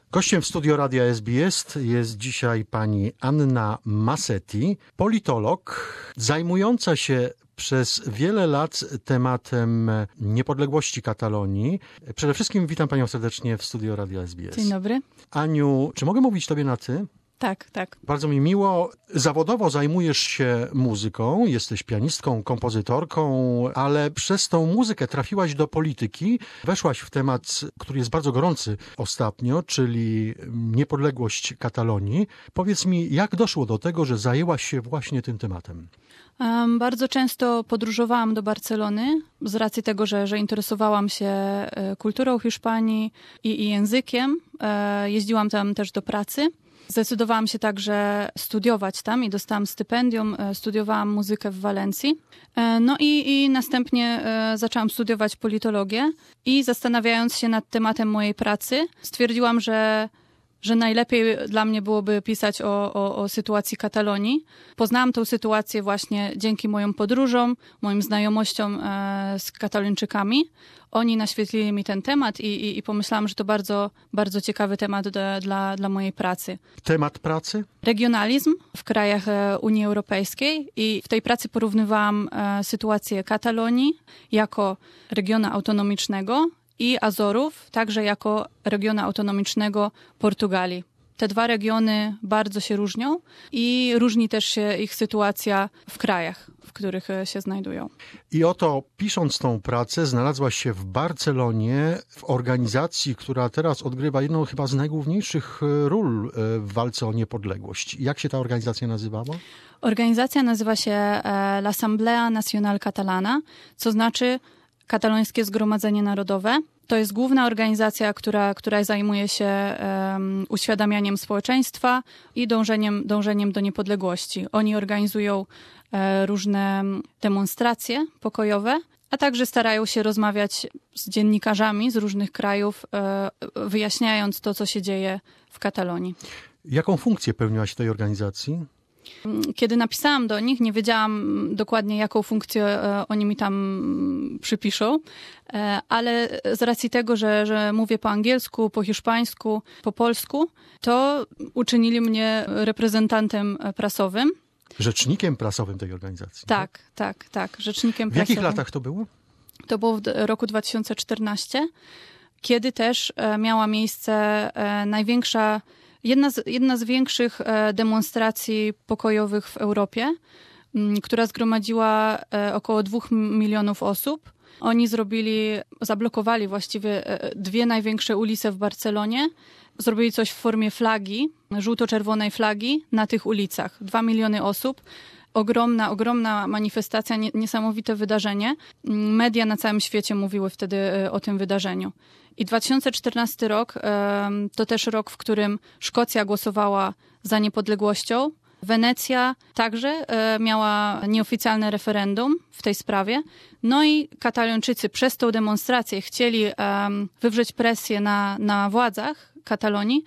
Gościem w studio Radia SBS jest dzisiaj pani Anna Massetti, politolog zajmująca się przez wiele lat tematem niepodległości Katalonii. Przede wszystkim witam panią serdecznie w studio Radia SBS. Dzień dobry. Aniu, czy mogę mówić tobie na ty? Tak. Bardzo mi miło. Zawodowo zajmujesz się muzyką, jesteś pianistką, kompozytorką, ale przez tą muzykę trafiłaś do polityki. Weszłaś w temat, który jest bardzo gorący ostatnio, czyli niepodległość Katalonii. Powiedz mi, jak doszło do tego, że zajęłaś się właśnie tym tematem? Bardzo często podróżowałam do Barcelony z racji tego, że interesowałam się kulturą Hiszpanii i językiem. Jeździłam tam też do pracy. Zdecydowałam się także studiować tam i dostałam stypendium. Studiowałam muzykę w Walencji. No i następnie zaczęłam studiować politologię i zastanawiając się nad tematem mojej pracy, stwierdziłam, że najlepiej dla mnie byłoby pisać o sytuacji Katalonii. Poznałam tę sytuację właśnie dzięki moim podróżom, moim znajomościom z Katalończykami. Oni naświetlili mi ten temat i pomyślałam, że to bardzo, bardzo ciekawy temat dla mojej pracy. Temat pracy? Regionalizm w krajach Unii Europejskiej i w tej pracy porównywałam sytuację Katalonii jako regionu autonomicznego i Azorów, także jako regionu autonomicznego Portugalii. Te dwa regiony bardzo się różnią i różni też się ich sytuacja w krajach, w których się znajdują. I oto, pisząc tą pracę, znalazłaś się w Barcelonie, w organizacji, która teraz odgrywa jedną chyba z najgłówniejszych ról w walce o niepodległość. Jak się ta organizacja nazywała? Organizacja nazywa się l'Assemblea Nacional Catalana, co znaczy Katalońskie Zgromadzenie Narodowe. To jest główna organizacja, która zajmuje się uświadamianiem społeczeństwa i dążeniem do niepodległości. Oni organizują różne demonstracje pokojowe, a także starają się rozmawiać z dziennikarzami z różnych krajów, wyjaśniając to, co się dzieje w Katalonii. Jaką funkcję pełniłaś w tej organizacji? Kiedy napisałam do nich, nie wiedziałam dokładnie, jaką funkcję oni mi tam przypiszą, ale z racji tego, że mówię po angielsku, po hiszpańsku, po polsku, to uczynili mnie reprezentantem prasowym. Rzecznikiem prasowym tej organizacji. Tak, rzecznikiem prasowym. W jakich latach to było? To było w roku 2014, kiedy też miała miejsce jedna z większych demonstracji pokojowych w Europie, która zgromadziła około 2 milionów osób. Oni zablokowali właściwie dwie największe ulice w Barcelonie. Zrobili coś w formie flagi, żółto-czerwonej flagi na tych ulicach. 2 miliony osób. Ogromna manifestacja, niesamowite wydarzenie. Media na całym świecie mówiły wtedy o tym wydarzeniu. I 2014 rok to też rok, w którym Szkocja głosowała za niepodległością. Wenecja także miała nieoficjalne referendum w tej sprawie. No i Katalończycy przez tą demonstrację chcieli wywrzeć presję na władzach Katalonii,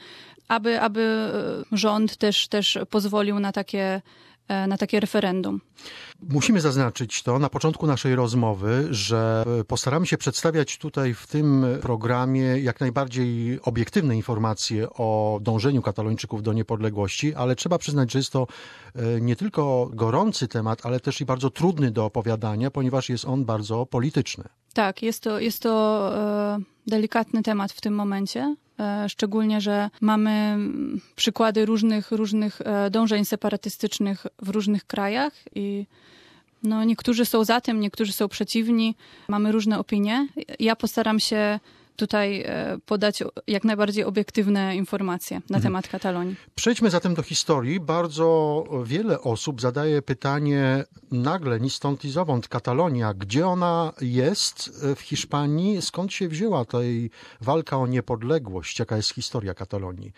aby rząd też pozwolił na takie referendum. Musimy zaznaczyć to na początku naszej rozmowy, że postaramy się przedstawiać tutaj w tym programie jak najbardziej obiektywne informacje o dążeniu Katalończyków do niepodległości, ale trzeba przyznać, że jest to nie tylko gorący temat, ale też i bardzo trudny do opowiadania, ponieważ jest on bardzo polityczny. Tak, jest to delikatny temat w tym momencie. Szczególnie, że mamy przykłady różnych dążeń separatystycznych w różnych krajach i niektórzy są za tym, niektórzy są przeciwni. Mamy różne opinie. Ja postaram się tutaj podać jak najbardziej obiektywne informacje na temat Katalonii. Przejdźmy zatem do historii. Bardzo wiele osób zadaje pytanie nagle, ni stąd, ni zowąd, Katalonia. Gdzie ona jest w Hiszpanii? Skąd się wzięła tej walka o niepodległość? Jaka jest historia Katalonii?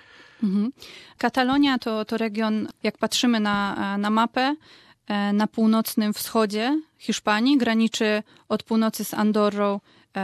Katalonia to region, jak patrzymy na mapę, na północnym wschodzie Hiszpanii, graniczy od północy z Andorrą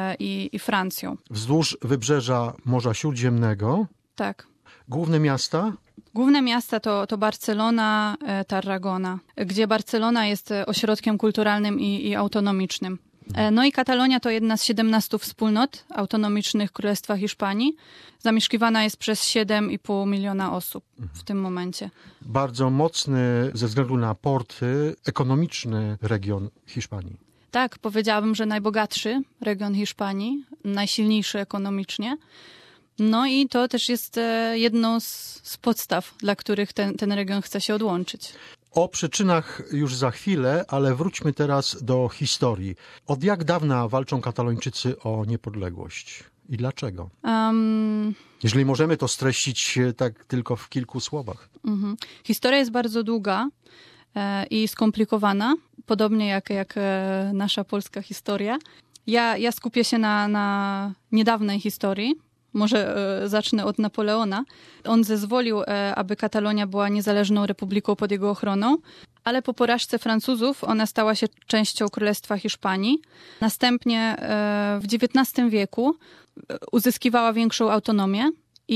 i Francją. Wzdłuż wybrzeża Morza Śródziemnego. Tak. Główne miasta? Główne miasta to Barcelona, Tarragona, gdzie Barcelona jest ośrodkiem kulturalnym i autonomicznym. No i Katalonia to jedna z 17 wspólnot autonomicznych Królestwa Hiszpanii. Zamieszkiwana jest przez 7,5 miliona osób w tym momencie. Bardzo mocny ze względu na porty ekonomiczny region Hiszpanii. Tak, powiedziałabym, że najbogatszy region Hiszpanii, najsilniejszy ekonomicznie. No i to też jest jedną z podstaw, dla których ten region chce się odłączyć. O przyczynach już za chwilę, ale wróćmy teraz do historii. Od jak dawna walczą Katalończycy o niepodległość i dlaczego? Jeżeli możemy to streścić tak tylko w kilku słowach. Historia jest bardzo długa i skomplikowana, podobnie jak nasza polska historia. Ja skupię się na niedawnej historii. Może zacznę od Napoleona. On zezwolił, aby Katalonia była niezależną republiką pod jego ochroną, ale po porażce Francuzów ona stała się częścią Królestwa Hiszpanii. Następnie w XIX wieku uzyskiwała większą autonomię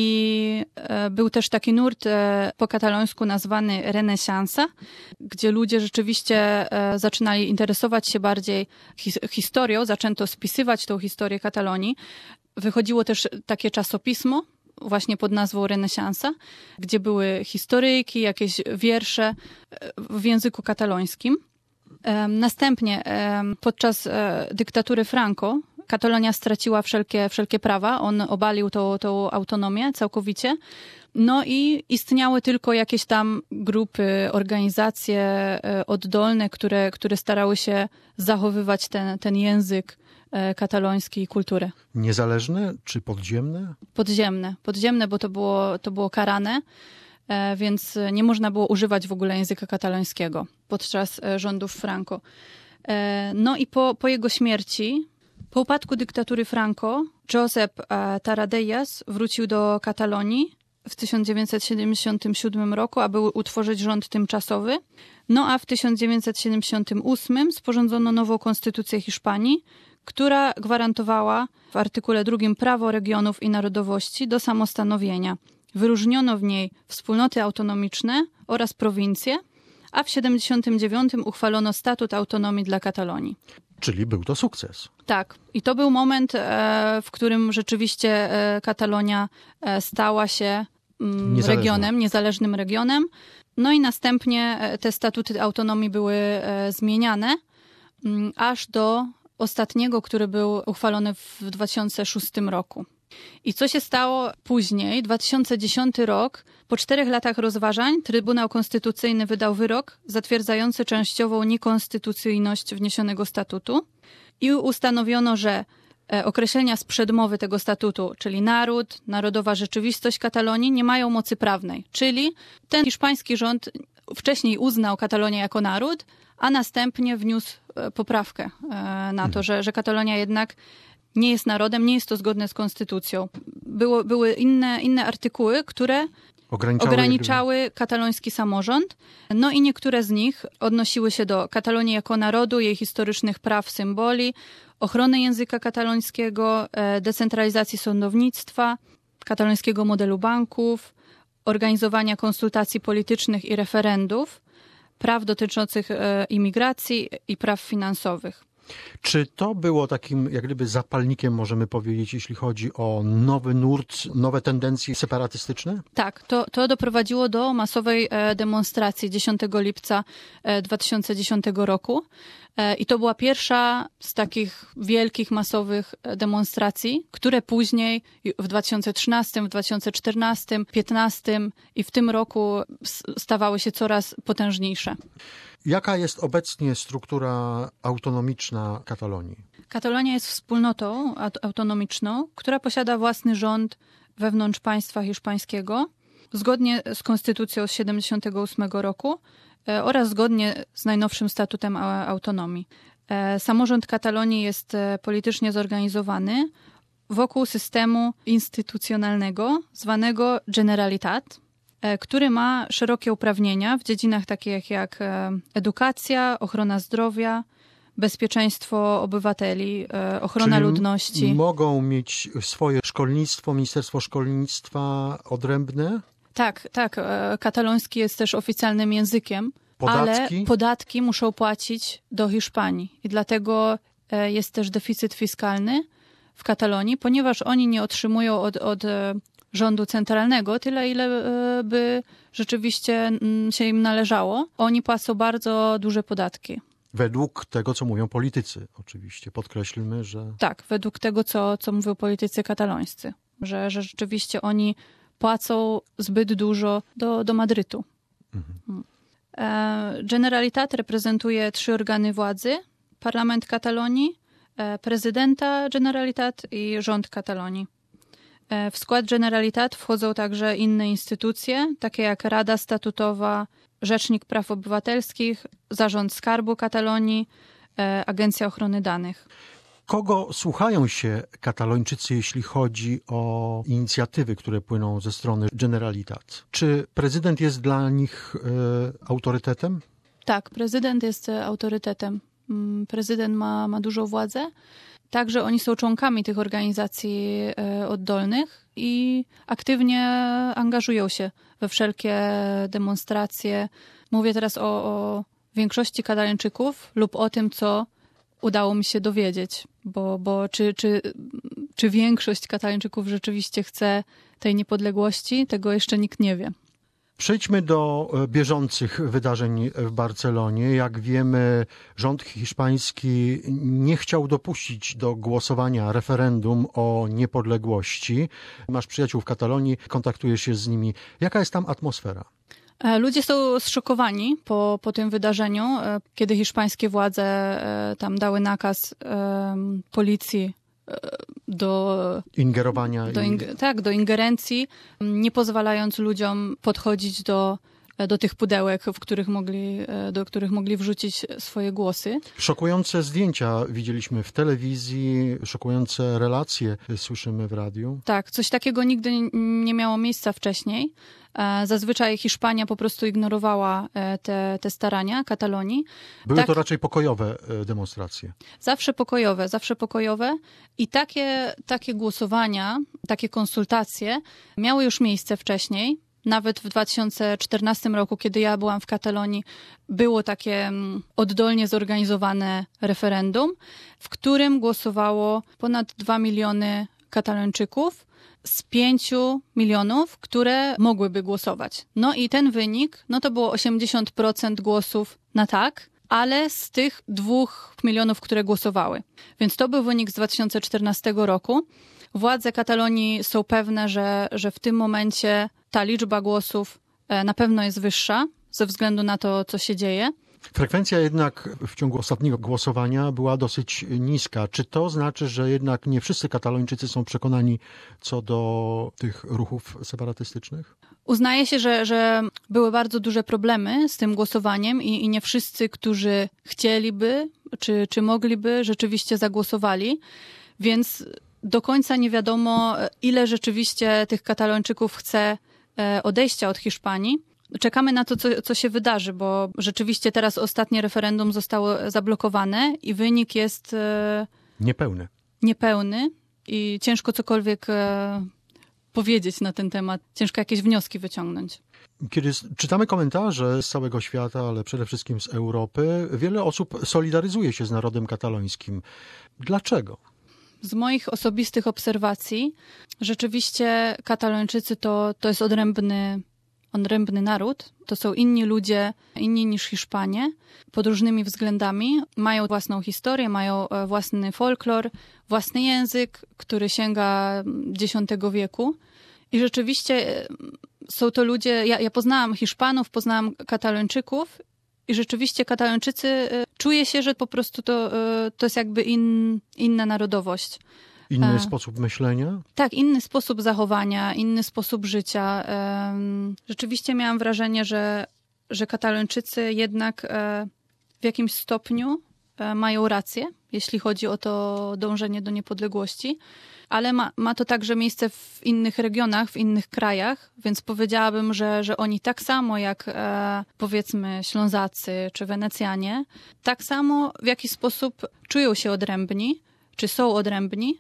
i był też taki nurt po katalońsku nazwany renesansa, gdzie ludzie rzeczywiście zaczynali interesować się bardziej historią, zaczęto spisywać tą historię Katalonii. Wychodziło też takie czasopismo właśnie pod nazwą Renesansa, gdzie były historyjki, jakieś wiersze w języku katalońskim. Następnie podczas dyktatury Franco Katalonia straciła wszelkie prawa. On obalił tą autonomię całkowicie. No i istniały tylko jakieś tam grupy, organizacje oddolne, które starały się zachowywać ten język kataloński i kulturę. Niezależne czy podziemne? Podziemne, bo to było karane, więc nie można było używać w ogóle języka katalońskiego podczas rządów Franco. No i po jego śmierci, po upadku dyktatury Franco, Josep Tarradellas wrócił do Katalonii w 1977 roku, aby utworzyć rząd tymczasowy. No a w 1978 sporządzono nową konstytucję Hiszpanii, która gwarantowała w artykule 2 prawo regionów i narodowości do samostanowienia. Wyróżniono w niej wspólnoty autonomiczne oraz prowincje, a w 1979 uchwalono statut autonomii dla Katalonii. Czyli był to sukces. Tak. I to był moment, w którym rzeczywiście Katalonia stała się niezależnym regionem. No i następnie te statuty autonomii były zmieniane, aż do ostatniego, który był uchwalony w 2006 roku. I co się stało później? 2010 rok, po 4 latach rozważań, Trybunał Konstytucyjny wydał wyrok zatwierdzający częściową niekonstytucyjność wniesionego statutu i ustanowiono, że określenia z przedmowy tego statutu, czyli naród, narodowa rzeczywistość Katalonii, nie mają mocy prawnej. Czyli ten hiszpański rząd wcześniej uznał Katalonię jako naród, a następnie wniósł poprawkę na to, że Katalonia jednak nie jest narodem, nie jest to zgodne z konstytucją. Były inne artykuły, które ograniczały kataloński samorząd. No i niektóre z nich odnosiły się do Katalonii jako narodu, jej historycznych praw, symboli, ochrony języka katalońskiego, decentralizacji sądownictwa, katalońskiego modelu banków, organizowania konsultacji politycznych i referendów, praw dotyczących imigracji i praw finansowych. Czy to było takim jak gdyby zapalnikiem, możemy powiedzieć, jeśli chodzi o nowy nurt, nowe tendencje separatystyczne? Tak, to doprowadziło do masowej demonstracji 10 lipca 2010 roku. I to była pierwsza z takich wielkich, masowych demonstracji, które później w 2013, w 2014, 2015 i w tym roku stawały się coraz potężniejsze. Jaka jest obecnie struktura autonomiczna Katalonii? Katalonia jest wspólnotą autonomiczną, która posiada własny rząd wewnątrz państwa hiszpańskiego, zgodnie z konstytucją z 1978 roku oraz zgodnie z najnowszym statutem autonomii. Samorząd Katalonii jest politycznie zorganizowany wokół systemu instytucjonalnego zwanego Generalitat, który ma szerokie uprawnienia w dziedzinach takich jak edukacja, ochrona zdrowia, bezpieczeństwo obywateli, ochrona ludności. Mogą mieć swoje szkolnictwo, Ministerstwo Szkolnictwa odrębne? Tak. Kataloński jest też oficjalnym językiem, Podatki? Ale podatki muszą płacić do Hiszpanii i dlatego jest też deficyt fiskalny w Katalonii, ponieważ oni nie otrzymują od rządu centralnego tyle, ile by rzeczywiście się im należało. Oni płacą bardzo duże podatki. Według tego, co mówią politycy, oczywiście. Podkreślmy, że... Tak, według tego, co mówią politycy katalońscy, że rzeczywiście oni płacą zbyt dużo do Madrytu. Generalitat reprezentuje 3 organy władzy. Parlament Katalonii, prezydenta Generalitat i rząd Katalonii. W skład Generalitat wchodzą także inne instytucje, takie jak Rada Statutowa, Rzecznik Praw Obywatelskich, Zarząd Skarbu Katalonii, Agencja Ochrony Danych. Kogo słuchają się Katalończycy, jeśli chodzi o inicjatywy, które płyną ze strony Generalitat? Czy prezydent jest dla nich autorytetem? Tak, prezydent jest autorytetem. Prezydent ma dużą władzę. Także oni są członkami tych organizacji oddolnych i aktywnie angażują się we wszelkie demonstracje. Mówię teraz o większości Katalończyków lub o tym, co udało mi się dowiedzieć, bo czy większość Katalończyków rzeczywiście chce tej niepodległości, tego jeszcze nikt nie wie. Przejdźmy do bieżących wydarzeń w Barcelonie. Jak wiemy, rząd hiszpański nie chciał dopuścić do głosowania referendum o niepodległości. Masz przyjaciół w Katalonii, kontaktujesz się z nimi. Jaka jest tam atmosfera? Ludzie są zszokowani po tym wydarzeniu, kiedy hiszpańskie władze tam dały nakaz policji do ingerowania. Do ingerencji, nie pozwalając ludziom podchodzić do tych pudełek, do których mogli wrzucić swoje głosy. Szokujące zdjęcia widzieliśmy w telewizji, szokujące relacje słyszymy w radiu. Tak, coś takiego nigdy nie miało miejsca wcześniej. Zazwyczaj Hiszpania po prostu ignorowała te starania Katalonii. Były to raczej pokojowe demonstracje. Zawsze pokojowe. I takie głosowania, takie konsultacje miały już miejsce wcześniej. Nawet w 2014 roku, kiedy ja byłam w Katalonii, było takie oddolnie zorganizowane referendum, w którym głosowało ponad 2 miliony Katalończyków z 5 milionów, które mogłyby głosować. No i ten wynik, to było 80% głosów na tak, ale z tych 2 milionów, które głosowały. Więc to był wynik z 2014 roku. Władze Katalonii są pewne, że w tym momencie ta liczba głosów na pewno jest wyższa ze względu na to, co się dzieje. Frekwencja jednak w ciągu ostatniego głosowania była dosyć niska. Czy to znaczy, że jednak nie wszyscy Katalończycy są przekonani co do tych ruchów separatystycznych? Uznaje się, że były bardzo duże problemy z tym głosowaniem i nie wszyscy, którzy chcieliby czy mogliby, rzeczywiście zagłosowali. Więc do końca nie wiadomo, ile rzeczywiście tych Katalończyków chce odejścia od Hiszpanii. Czekamy na to, co się wydarzy, bo rzeczywiście teraz ostatnie referendum zostało zablokowane i wynik jest niepełny i ciężko cokolwiek powiedzieć na ten temat, ciężko jakieś wnioski wyciągnąć. Kiedy czytamy komentarze z całego świata, ale przede wszystkim z Europy, wiele osób solidaryzuje się z narodem katalońskim. Dlaczego? Z moich osobistych obserwacji rzeczywiście Katalończycy to jest odrębny naród. To są inni ludzie, inni niż Hiszpanie, pod różnymi względami. Mają własną historię, mają własny folklor, własny język, który sięga X wieku. I rzeczywiście są to ludzie, ja poznałam Hiszpanów, poznałam Katalończyków i rzeczywiście Katalończycy, czuje się, że po prostu to jest jakby inna narodowość. Inny sposób myślenia? Tak, inny sposób zachowania, inny sposób życia. Rzeczywiście miałam wrażenie, że Katalończycy jednak w jakimś stopniu mają rację, jeśli chodzi o to dążenie do niepodległości, ale ma to także miejsce w innych regionach, w innych krajach, więc powiedziałabym, że oni tak samo jak powiedzmy Ślązacy czy Wenecjanie, tak samo w jakiś sposób czują się odrębni, czy są odrębni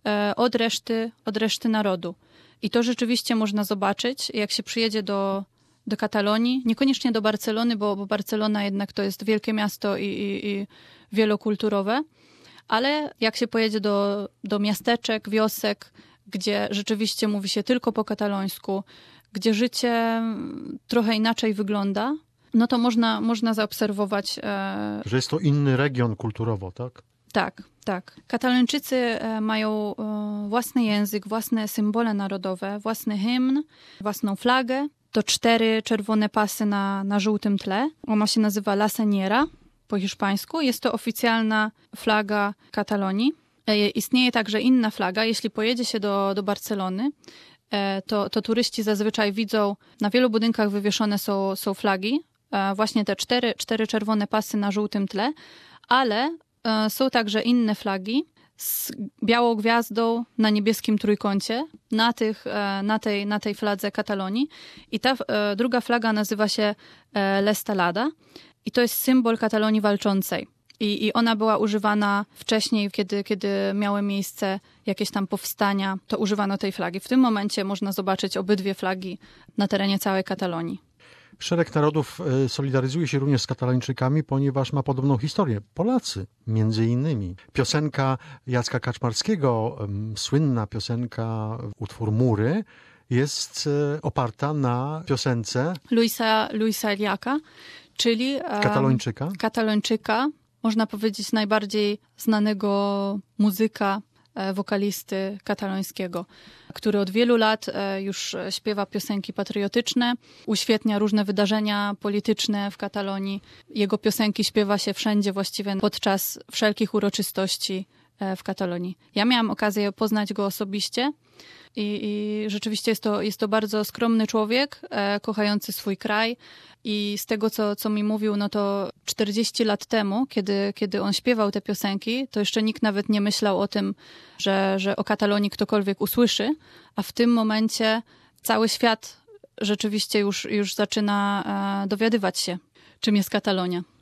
od reszty narodu. I to rzeczywiście można zobaczyć, jak się przyjedzie do Katalonii, niekoniecznie do Barcelony, bo Barcelona jednak to jest wielkie miasto i wielokulturowe, Ale jak się pojedzie do miasteczek, wiosek, gdzie rzeczywiście mówi się tylko po katalońsku, gdzie życie trochę inaczej wygląda, no to można zaobserwować... Że jest to inny region kulturowo, tak? Tak. Katalończycy mają własny język, własne symbole narodowe, własny hymn, własną flagę. To 4 czerwone pasy na żółtym tle. Ona się nazywa La Señera po hiszpańsku. Jest to oficjalna flaga Katalonii. Istnieje także inna flaga. Jeśli pojedzie się do Barcelony, to turyści zazwyczaj widzą, na wielu budynkach wywieszone są flagi, właśnie te 4 czerwone pasy na żółtym tle, ale są także inne flagi z białą gwiazdą na niebieskim trójkącie na tej fladze Katalonii. I ta druga flaga nazywa się L'Estelada i to jest symbol Katalonii walczącej. I ona była używana wcześniej, kiedy miały miejsce jakieś tam powstania, to używano tej flagi. W tym momencie można zobaczyć obydwie flagi na terenie całej Katalonii. Szereg narodów solidaryzuje się również z Katalończykami, ponieważ ma podobną historię. Polacy, między innymi. Piosenka Jacka Kaczmarskiego, słynna piosenka, utwór Mury, jest oparta na piosence Luisa Eliaka, czyli Katalończyka, można powiedzieć najbardziej znanego muzyka, wokalisty katalońskiego, który od wielu lat już śpiewa piosenki patriotyczne, uświetnia różne wydarzenia polityczne w Katalonii. Jego piosenki śpiewa się wszędzie właściwie podczas wszelkich uroczystości w Katalonii. Ja miałam okazję poznać go osobiście i rzeczywiście jest to bardzo skromny człowiek, kochający swój kraj i z tego, co mi mówił, no to 40 lat temu, kiedy on śpiewał te piosenki, to jeszcze nikt nawet nie myślał o tym, że o Katalonii ktokolwiek usłyszy, a w tym momencie cały świat rzeczywiście już zaczyna dowiadywać się, czym jest Katalonia.